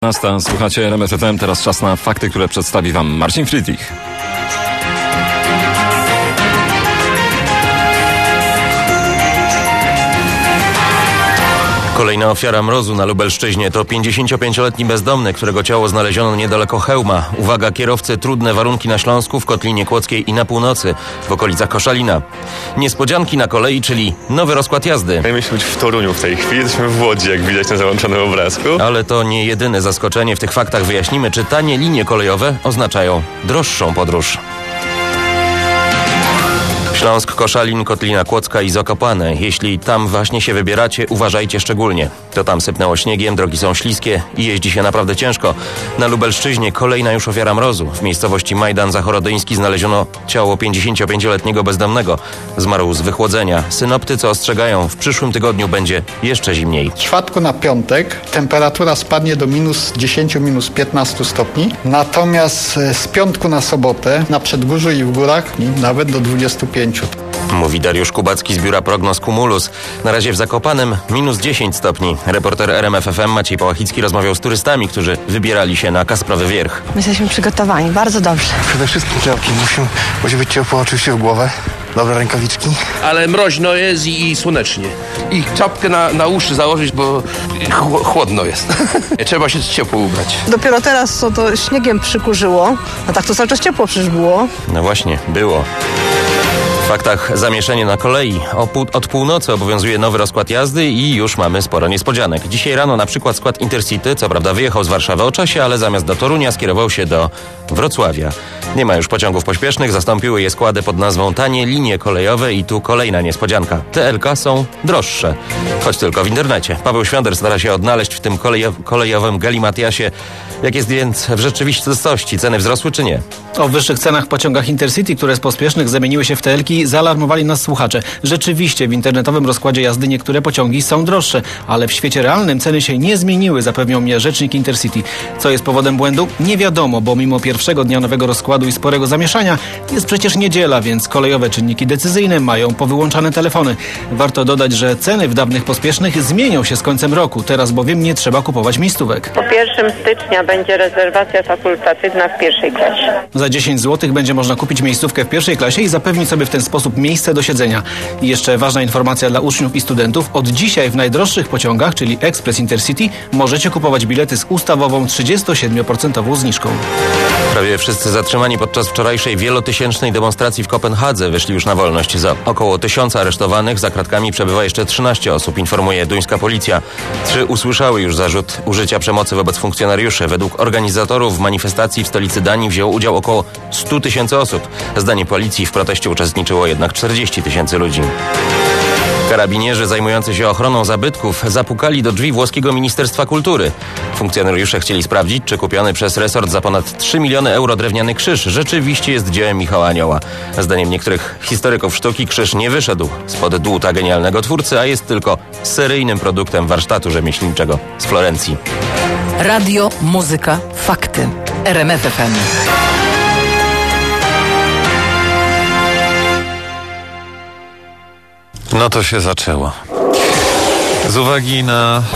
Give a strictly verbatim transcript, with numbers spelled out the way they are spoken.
Nasta, słuchacie R M F F M, teraz czas na fakty, które przedstawi wam Marcin Friedrich. Kolejna ofiara mrozu na Lubelszczyźnie to pięćdziesięciopięcioletni bezdomny, którego ciało znaleziono niedaleko Chełma. Uwaga, kierowcy, trudne warunki na Śląsku, w Kotlinie Kłodzkiej i na północy, w okolicach Koszalina. Niespodzianki na kolei, czyli nowy rozkład jazdy. Mieliśmy być w Toruniu w tej chwili, jesteśmy w Łodzi, jak widać na załączonym obrazku. Ale to nie jedyne zaskoczenie. W tych faktach wyjaśnimy, czy tanie linie kolejowe oznaczają droższą podróż. Śląsk, Koszalin, Kotlina Kłodzka i Zakopane. Jeśli tam właśnie się wybieracie, uważajcie szczególnie. To tam sypnęło śniegiem, drogi są śliskie i jeździ się naprawdę ciężko. Na Lubelszczyźnie kolejna już ofiara mrozu. W miejscowości Majdan Zachorodyński znaleziono ciało pięćdziesięciopięcioletniego bezdomnego. Zmarł z wychłodzenia. Synoptycy ostrzegają, w przyszłym tygodniu będzie jeszcze zimniej. Z czwartku na piątek temperatura spadnie do minus dziesięć, minus piętnaście stopni. Natomiast z piątku na sobotę na Przedgórzu i w górach nawet do dwudziestu pięciu. Mówi Dariusz Kubacki z biura prognoz Cumulus. Na razie w Zakopanem minus dziesięć stopni. Reporter R M F F M Maciej Pałachicki rozmawiał z turystami, którzy wybierali się na Kasprowy Wierch. My jesteśmy przygotowani, bardzo dobrze. Przede wszystkim klapki muszą, musi być ciepło oczywiście w głowę. Dobre rękawiczki. Ale mroźno jest i, i słonecznie. I czapkę na, na uszy założyć, bo ch- chłodno jest. Trzeba się ciepło ubrać. Dopiero teraz co to śniegiem przykurzyło, a tak to cały czas ciepło przecież było. No właśnie, było. W faktach zamieszanie na kolei. Pół, od północy obowiązuje nowy rozkład jazdy i już mamy sporo niespodzianek. Dzisiaj rano na przykład skład Intercity, co prawda wyjechał z Warszawy o czasie, ale zamiast do Torunia skierował się do Wrocławia. Nie ma już pociągów pośpiesznych, zastąpiły je składy pod nazwą tanie linie kolejowe i tu kolejna niespodzianka. T L K są droższe, choć tylko w internecie. Paweł Świąder stara się odnaleźć w tym kolejo- kolejowym galimatiasie. Jak jest więc w rzeczywistości? Ceny wzrosły czy nie? O wyższych cenach w pociągach Intercity, które z pospiesznych zamieniły się w T L Ki, zaalarmowali nas słuchacze. Rzeczywiście w internetowym rozkładzie jazdy niektóre pociągi są droższe, ale w świecie realnym ceny się nie zmieniły, zapewniał mnie rzecznik Intercity. Co jest powodem błędu? Nie wiadomo, bo mimo pierwszego dnia nowego rozkładu i sporego zamieszania jest przecież niedziela, więc kolejowe czynniki decyzyjne mają powyłączane telefony. Warto dodać, że ceny w dawnych pospiesznych zmienią się z końcem roku. Teraz bowiem nie trzeba kupować miejscówek. Po pierwszego stycznia będzie rezerwacja fakultatywna w pierwszej klasie. Za dziesięć złotych będzie można kupić miejscówkę w pierwszej klasie i zapewnić sobie w ten sposób miejsce do siedzenia. I jeszcze ważna informacja dla uczniów i studentów. Od dzisiaj w najdroższych pociągach, czyli Express Intercity, możecie kupować bilety z ustawową trzydziestosiedem procent zniżką. Prawie wszyscy zatrzymani podczas wczorajszej wielotysięcznej demonstracji w Kopenhadze wyszli już na wolność. Za około tysiąca aresztowanych za kratkami przebywa jeszcze trzynaście osób, informuje duńska policja. Trzy usłyszały już zarzut użycia przemocy wobec funkcjonariuszy. Według organizatorów manifestacji w stolicy Danii wzięło udział około stu tysięcy osób. Zdaniem policji w proteście uczestniczyło jednak czterdzieści tysięcy ludzi. Karabinierzy zajmujący się ochroną zabytków zapukali do drzwi włoskiego Ministerstwa Kultury. Funkcjonariusze chcieli sprawdzić, czy kupiony przez resort za ponad trzy miliony euro drewniany krzyż rzeczywiście jest dziełem Michała Anioła. Zdaniem niektórych historyków sztuki krzyż nie wyszedł spod dłuta genialnego twórcy, a jest tylko seryjnym produktem warsztatu rzemieślniczego z Florencji. Radio, muzyka, fakty. R M F F M. No to się zaczęło. Z uwagi na